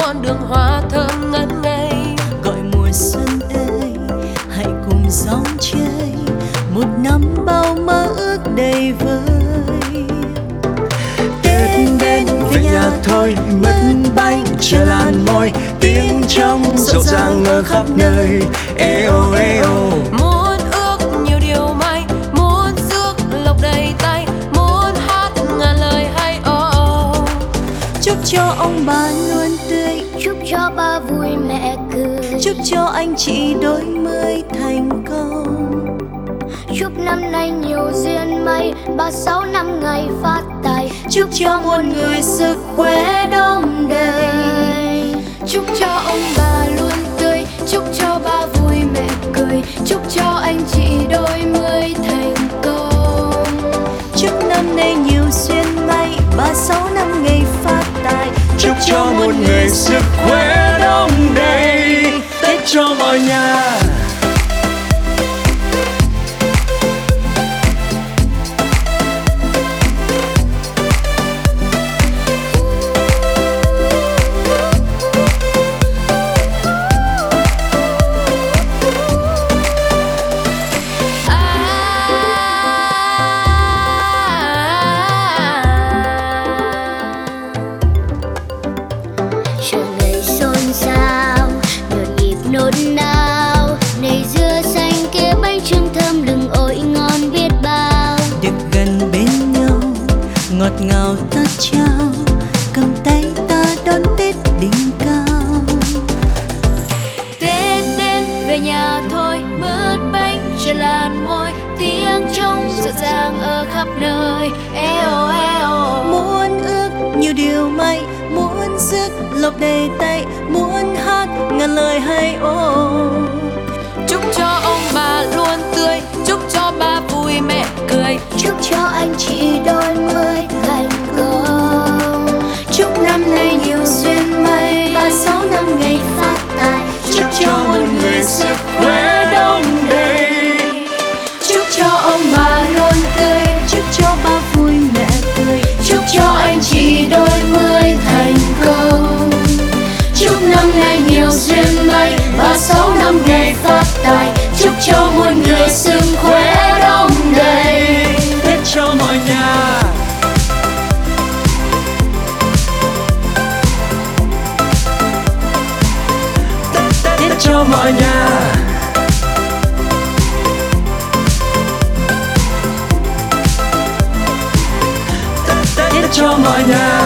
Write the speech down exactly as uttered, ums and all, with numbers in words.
con đường hoa thơm ngất ngây. Gọi mùa xuân ơi, hãy cùng dòng chơi một năm bao mơ ước đầy vơi. Tết đến về nhà thôi, mứt bánh chưa lan môi, tiếng trống rộn ràng ở khắp nơi. Eo eo Muốn ước nhiều điều may, muốn rước lộc đầy tay, muốn hát ngàn lời hay ô ô. Chúc cho ông bà luôn tươi, chúc cho ba vui mẹ cười, chúc cho anh chị đôi mươi thành công. chúc năm nay nhiều duyên may, ba sáu năm ngày phát tài, Chúc cho muôn người sức khỏe đong đầy. chúc cho ông bà luôn tươi, chúc cho ba vui mẹ cười, chúc cho anh chị đôi mươi thành công. Chúc năm nay nhiều duyên may, ba sáu năm ngày phát tài, chúc cho muôn người sức khỏe đong đầy. Tết cho mọi nhà. Chờ ngày xôn xao, nhộn nhịp nôn nao, này dưa xanh kia bánh trưng thơm lừng ôi ngon biết bao. được gần bên nhau ngọt ngào ta trao, cầm tay ta đón Tết đỉnh cao. Tết đến về nhà thôi, mứt bánh chưa lan môi, tiếng trống rộn ràng ở khắp nơi. Eo eo Muốn ước nhiều điều may, muốn rước lộc đầy tay, muốn hát ngàn lời hay ô. Chúc cho ông bà luôn tươi, chúc cho ba vui mẹ cười, chúc cho anh chị đôi mươi thành công. Chúc năm nay nhiều duyên may, ba sáu năm ngày phát tài, Chúc cho muôn người sức khỏe đong đầy. chúc cho ông bà luôn tươi, chúc cho ba vui mẹ cười, Chúc cho anh chị đôi mươi thành công. chúc năm nay nhiều duyên may, ba sáu năm ngày phát tài, chúc cho muôn người sức khỏe đong đầy. Tết cho mọi nhà. Tết, Tết cho mọi nhà. Tết, Tết cho mọi nhà.